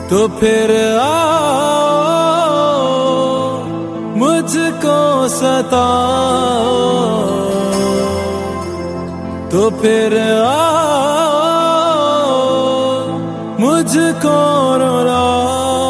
तो फिर आओ मुझको सताओ, तो फिर आओ मुझको रुलाओ।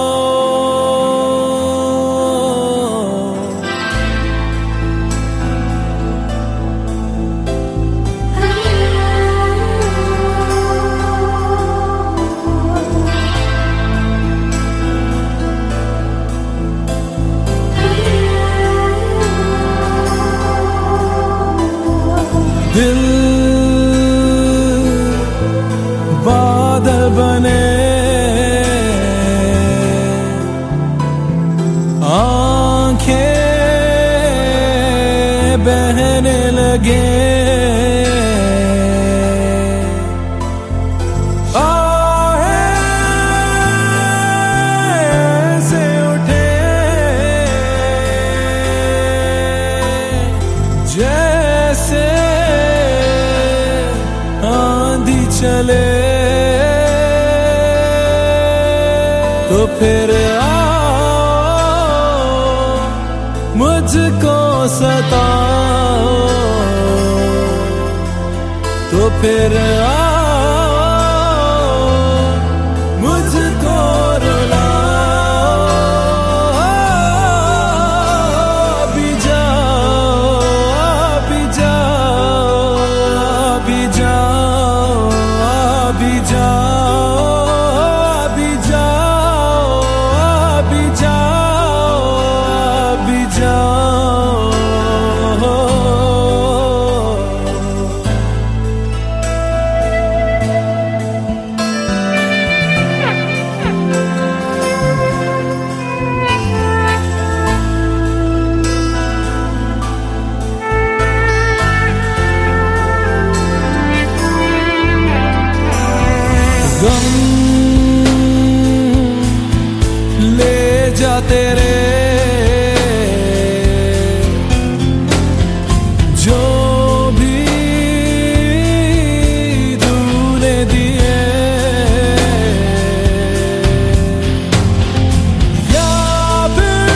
दिल बादल बने, आंखें बहने लगे, आहें से उठे जैसे आंधी चले, तो फिर आओ मुझको सताओ, तो फिर आओ मुझको रुलाओ। अभी जाओ, अभी जाओ, अभी जाओ, अभी जाओ, अभी जाओ, अभी जाओ, अभी जाओ। गम ले जा तेरे जो भी तूने दिए, या फिर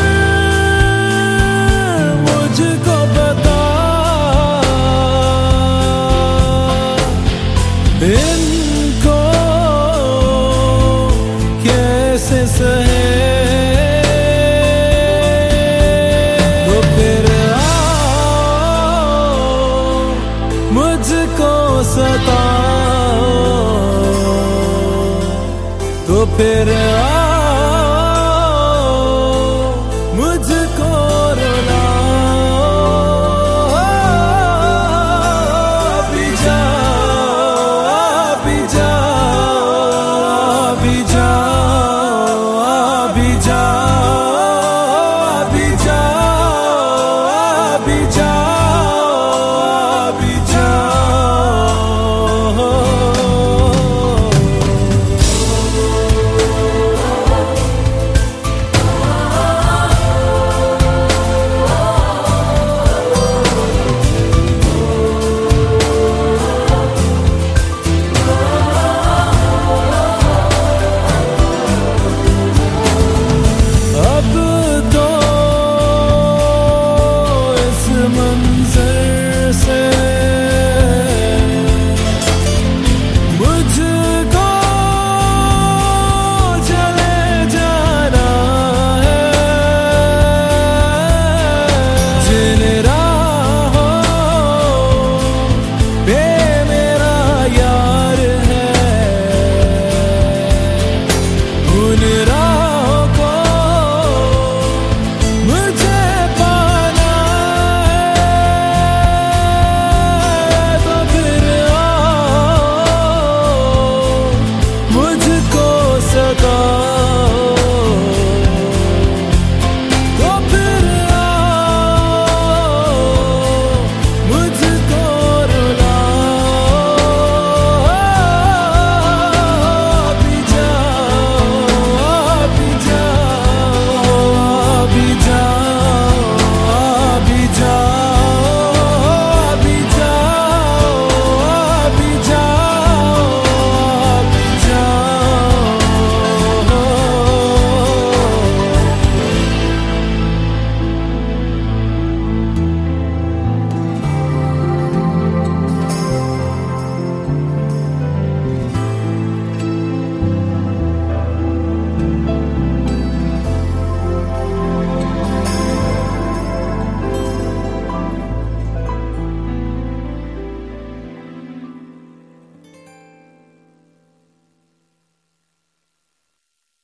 मुझको बता इनको कैसे सहे, तो फिर आओ मुझको सताओ, तो फिर आओ